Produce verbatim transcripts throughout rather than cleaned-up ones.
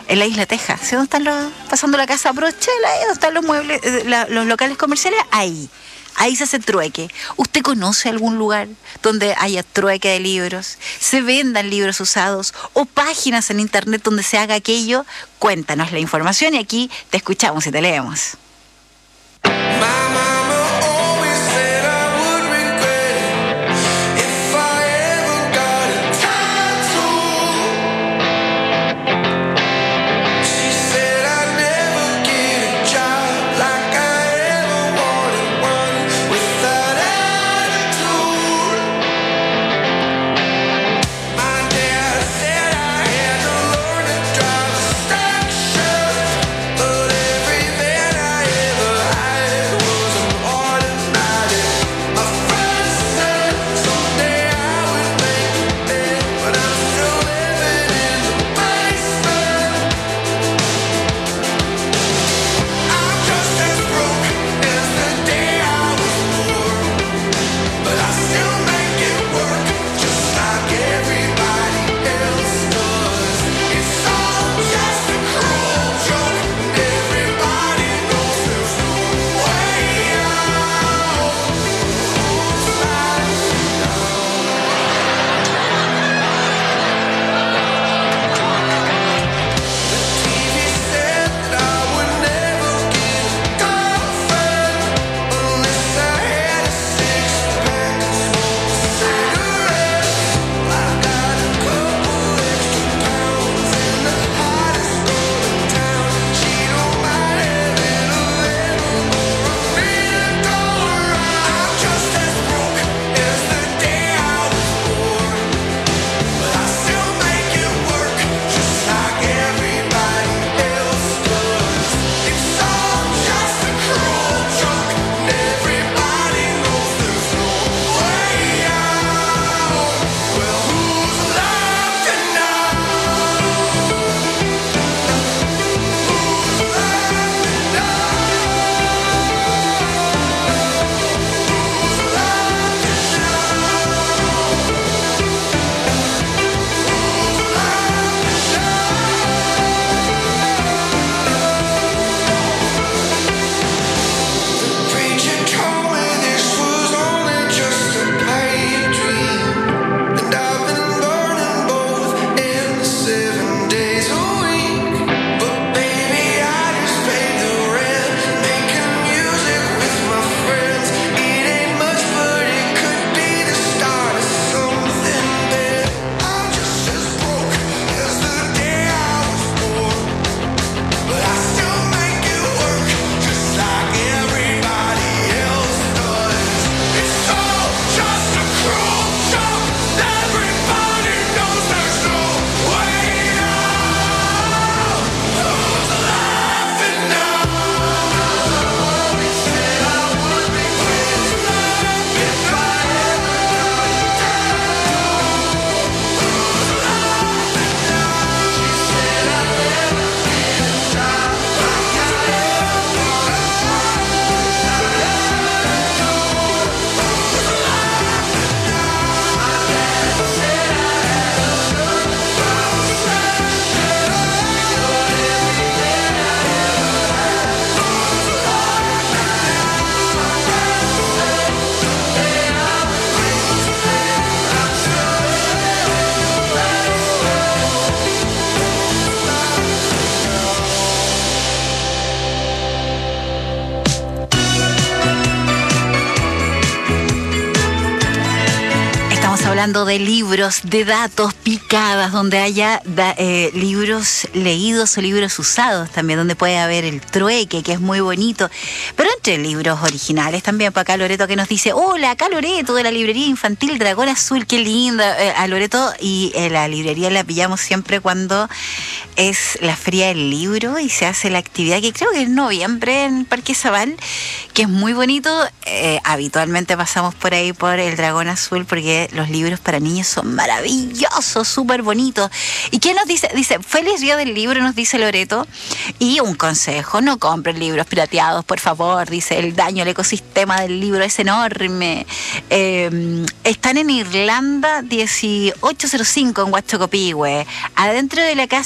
en la isla Texas. ¿Sí? ¿Dónde están los, pasando la casa Brochela? ¿Eh? ¿Dónde están los muebles, eh, la, los locales comerciales? Ahí. Ahí se hace trueque. ¿Usted conoce algún lugar donde haya trueque de libros? ¿Se vendan libros usados? ¿O páginas en internet donde se haga aquello? Cuéntanos la información y aquí te escuchamos y te leemos. Hablando de libros, de datos, picadas, donde haya da, eh, libros leídos o libros usados también, donde puede haber el trueque, que es muy bonito, pero entre libros originales también. Para acá Loreto que nos dice, hola, acá Loreto de la librería infantil Dragón Azul, qué linda, eh, a Loreto, y eh, la librería la pillamos siempre cuando es la feria del libro y se hace la actividad que creo que es en noviembre en Parque Zabal, que es muy bonito. Eh, habitualmente pasamos por ahí por el Dragón Azul porque los libros para niños son maravillosos, súper bonitos. ¿Y qué nos dice? Dice, feliz día del libro, nos dice Loreto. Y un consejo, no compren libros pirateados, por favor. Dice, el daño al ecosistema del libro es enorme. Eh, están en Irlanda dieciocho cero cinco en Huachocopihue, adentro de la casa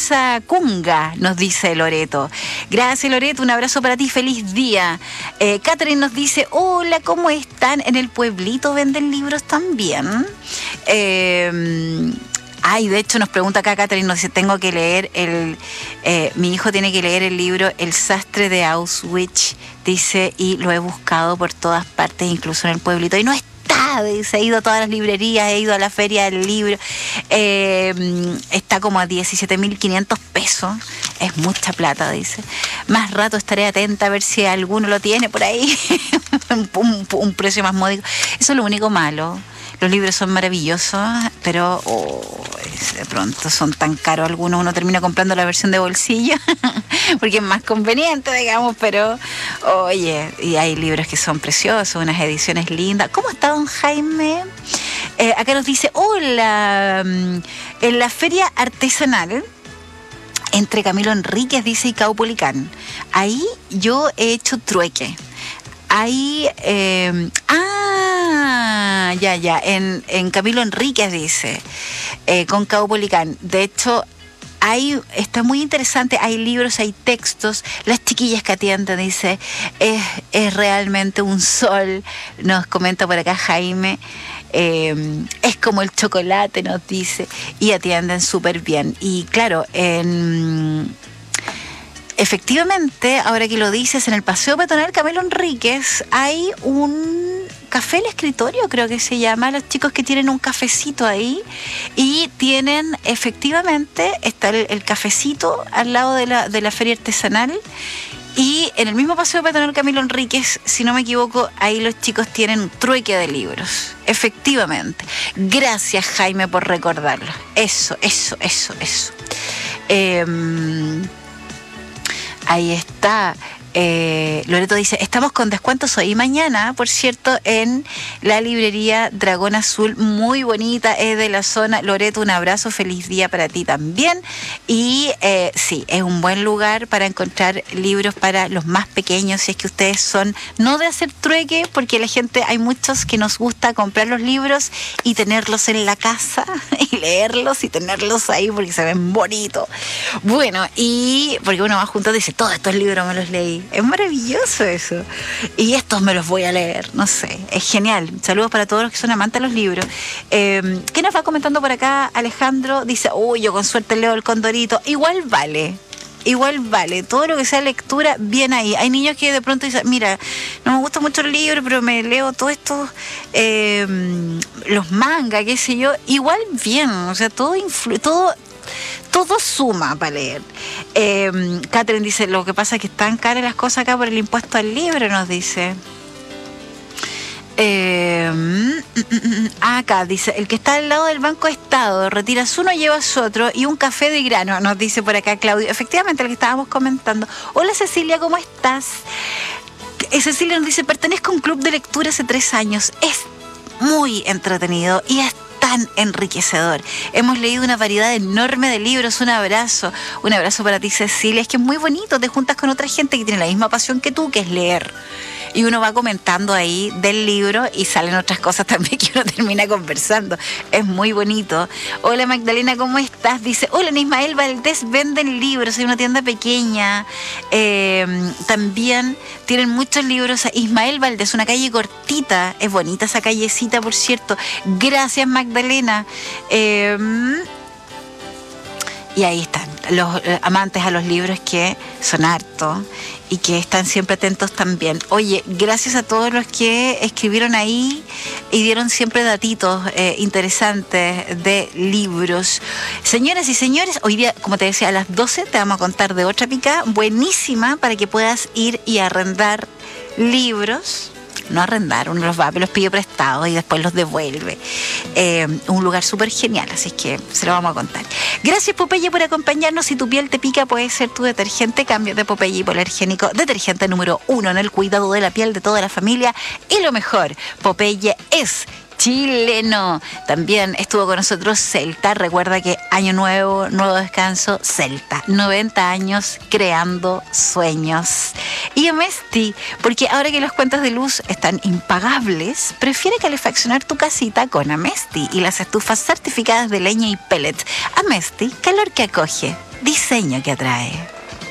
Yacunga, nos dice Loreto. Gracias, Loreto, un abrazo para ti, feliz día. Eh, Catherine nos dice, hola, ¿cómo están? ¿En el pueblito venden libros también? Eh... Ay, de hecho nos pregunta acá Catherine, nos dice, tengo que leer el, eh, mi hijo tiene que leer el libro El sastre de Auschwitz, dice, y lo he buscado por todas partes, incluso en el pueblito, y no está, dice, he ido a todas las librerías, he ido a la feria del libro, eh, está como a diecisiete mil quinientos pesos, es mucha plata, dice. Más rato estaré atenta a ver si alguno lo tiene por ahí, un, un, un precio más módico. Eso es lo único malo. Los libros son maravillosos, pero oh, de pronto son tan caros algunos, uno termina comprando la versión de bolsillo porque es más conveniente, digamos, pero oye, y hay libros que son preciosos, unas ediciones lindas. ¿Cómo está don Jaime? Eh, acá nos dice, hola, en la feria artesanal entre Camilo Enríquez, dice, y Caupolicán, ahí yo he hecho trueque. Ahí, eh, ah, ya, ya, en, en Camilo Enríquez, dice, eh, con Caupolicán. De hecho, ahí está muy interesante, hay libros, hay textos, las chiquillas que atienden, dice, es, es realmente un sol, nos comenta por acá Jaime, eh, es como el chocolate, nos dice, y atienden súper bien. Y claro, en... efectivamente, ahora que lo dices, en el Paseo Peatonal Camilo Enríquez hay un café El Escritorio, creo que se llama, los chicos que tienen un cafecito ahí y tienen, efectivamente, está el, el cafecito al lado de la, de la feria artesanal y en el mismo Paseo Peatonal Camilo Enríquez, si no me equivoco, ahí los chicos tienen un trueque de libros, efectivamente. Gracias, Jaime, por recordarlo. Eso, eso, eso, eso. Eh... Ahí está. Eh, Loreto dice, estamos con descuentos hoy y mañana, por cierto, en la librería Dragón Azul, muy bonita, es de la zona. Loreto, un abrazo, feliz día para ti también. Y eh, sí, es un buen lugar para encontrar libros para los más pequeños, si es que ustedes son, no de hacer trueque, porque la gente, hay muchos que nos gusta comprar los libros y tenerlos en la casa y leerlos y tenerlos ahí porque se ven bonitos. Bueno, y porque uno va junto y dice, todos estos libros me los leí. Es maravilloso eso. Y estos me los voy a leer, no sé, es genial. Saludos para todos los que son amantes de los libros. Eh, ¿Qué nos va comentando por acá Alejandro? Dice, uy, yo con suerte leo El Condorito. Igual vale, igual vale. Todo lo que sea lectura, bien ahí. Hay niños que de pronto dicen, mira, no me gusta mucho el libro, pero me leo todo esto, eh, los mangas, qué sé yo. Igual bien, o sea, todo influye, todo... todo suma para leer. Eh, Catherine dice, lo que pasa es que están caras las cosas acá por el impuesto al libro, nos dice. Eh, acá dice, el que está al lado del Banco Estado, retiras uno, llevas otro y un café de grano, nos dice por acá Claudio. Efectivamente, lo que estábamos comentando. Hola Cecilia, ¿cómo estás? Eh, Cecilia nos dice, pertenezco a un club de lectura hace tres años. Es muy entretenido y es tan enriquecedor. Hemos leído una variedad enorme de libros. Un abrazo, un abrazo para ti, Cecilia. Es que es muy bonito, te juntas con otra gente que tiene la misma pasión que tú, que es leer. Y uno va comentando ahí del libro y salen otras cosas también que uno termina conversando. Es muy bonito. Hola Magdalena, ¿cómo estás? Dice, hola en Ismael Valdés, venden libros, hay una tienda pequeña. Eh, también tienen muchos libros. Ismael Valdés, una calle cortita. Es bonita esa callecita, por cierto. Gracias Magdalena. Eh, y ahí están los eh, amantes a los libros, que son hartos y que están siempre atentos también. Oye, gracias a todos los que escribieron ahí y dieron siempre datitos eh, interesantes de libros. Señoras y señores, hoy día, como te decía, a las doce te vamos a contar de otra picada buenísima para que puedas ir y arrendar libros. No arrendar, uno los va, los pide prestados y después los devuelve. Eh, un lugar súper genial, así es que se lo vamos a contar. Gracias Popeye por acompañarnos. Si tu piel te pica, puede ser tu detergente. Cambio de Popeye hipoalergénico, detergente número uno en el cuidado de la piel de toda la familia. Y lo mejor, Popeye es chileno. También estuvo con nosotros Celta. Recuerda que año nuevo, nuevo descanso, Celta. noventa años creando sueños. Y Amesti, porque ahora que los cuentos de luz están impagables, prefiere calefaccionar tu casita con Amesti y las estufas certificadas de leña y pellet. Amesti, calor que acoge, diseño que atrae.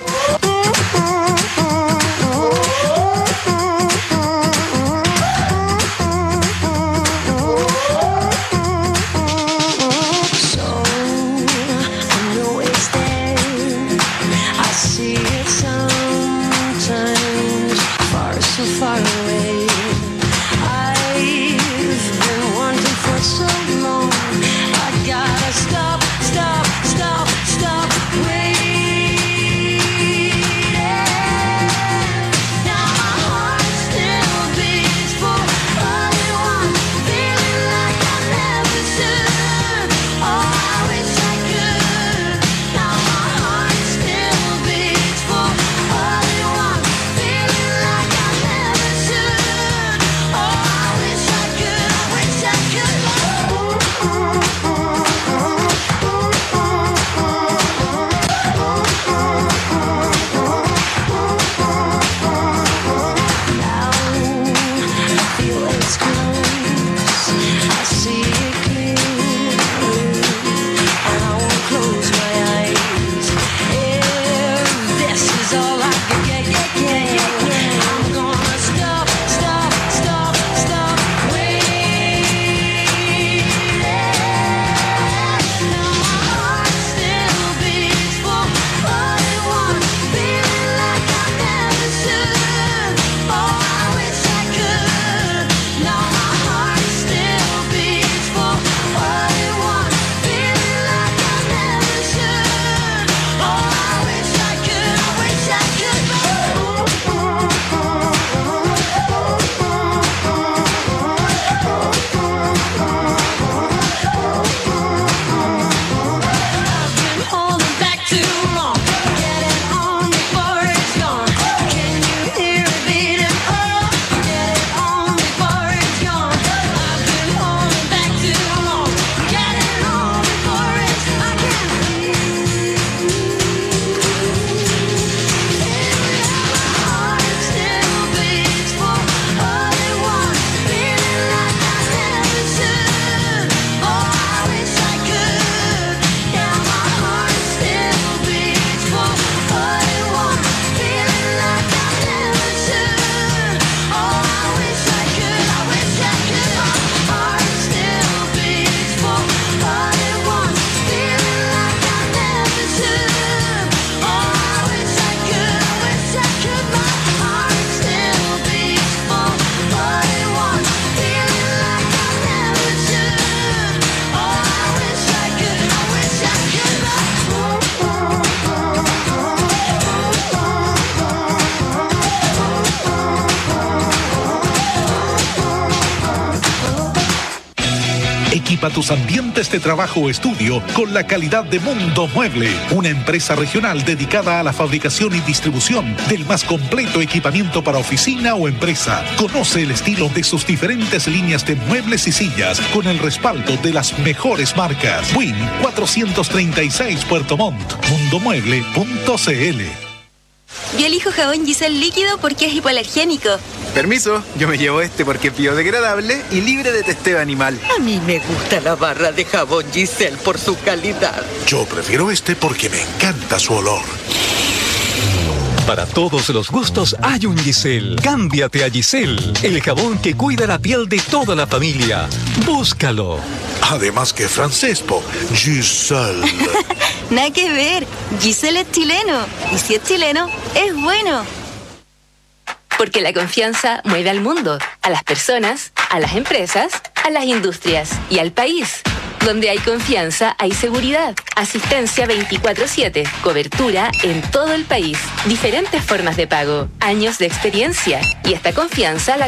Equipa tus ambientes de trabajo o estudio con la calidad de Mundo Mueble, una empresa regional dedicada a la fabricación y distribución del más completo equipamiento para oficina o empresa. Conoce el estilo de sus diferentes líneas de muebles y sillas con el respaldo de las mejores marcas. Win cuatrocientos treinta y seis Puerto Montt, mundomueble punto cl. Yo elijo jabón Giselle líquido porque es hipoalergénico. Permiso, yo me llevo este porque es biodegradable y libre de testeo animal. A mí me gusta la barra de jabón Giselle por su calidad. Yo prefiero este porque me encanta su olor. Para todos los gustos hay un Giselle. Cámbiate a Giselle, el jabón que cuida la piel de toda la familia. Búscalo. Además que francés, po. Giselle. Nada que ver. Giselle es chileno. Y si es chileno, es bueno. Porque la confianza mueve al mundo, a las personas, a las empresas, a las industrias y al país. Donde hay confianza, hay seguridad. Asistencia veinticuatro siete. Cobertura en todo el país. Diferentes formas de pago. Años de experiencia. Y esta confianza la